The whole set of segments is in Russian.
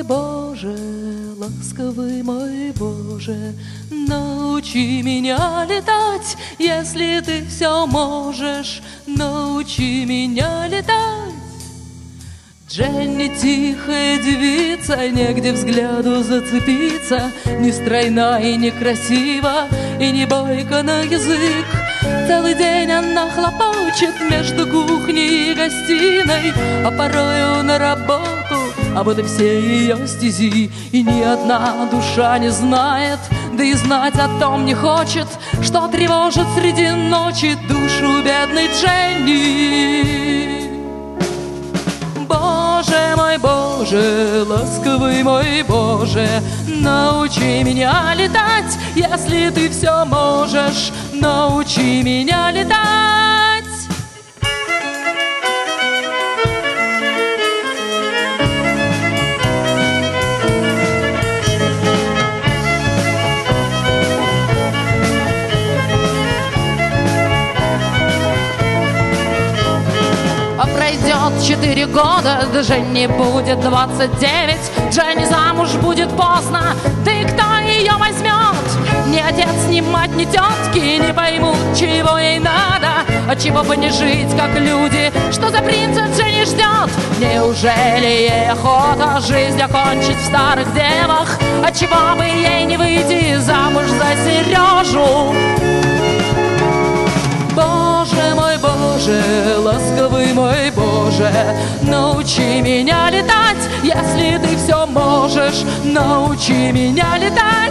Боже, ласковый мой Боже, научи меня летать, если ты все можешь, научи меня летать. Дженни тихая девица, негде взгляду зацепиться, не стройна и не красива, и не бойка на язык. Целый день она хлопочет между кухней и гостиной, а порою на работу, а вот и все ее стези. И ни одна душа не знает, да и знать о том не хочет, что тревожит среди ночи душу бедной Дженни. Боже мой, Боже, ласковый мой Боже, научи меня летать, если ты все можешь, научи меня летать. Пройдет 4 года, да Жене будет 29. Дженни замуж будет поздно, да и кто ее возьмет? Ни отец, ни мать, ни тетки не поймут, чего ей надо. А чего бы не жить, как люди, что за принца Дженни ждет? Неужели ей охота жизнь окончить в старых девах? А чего бы ей не выйти замуж за Сережу? Боже мой, Боже, ласковый мой Боже, научи меня летать, если ты все можешь, научи меня летать.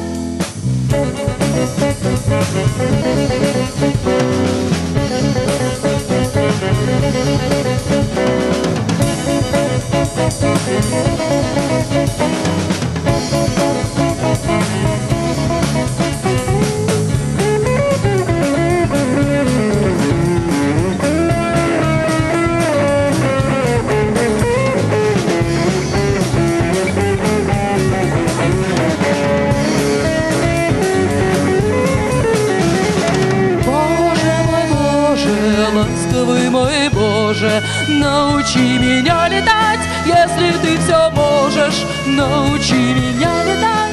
Ласковый мой Боже, научи меня летать, если ты все можешь, научи меня летать.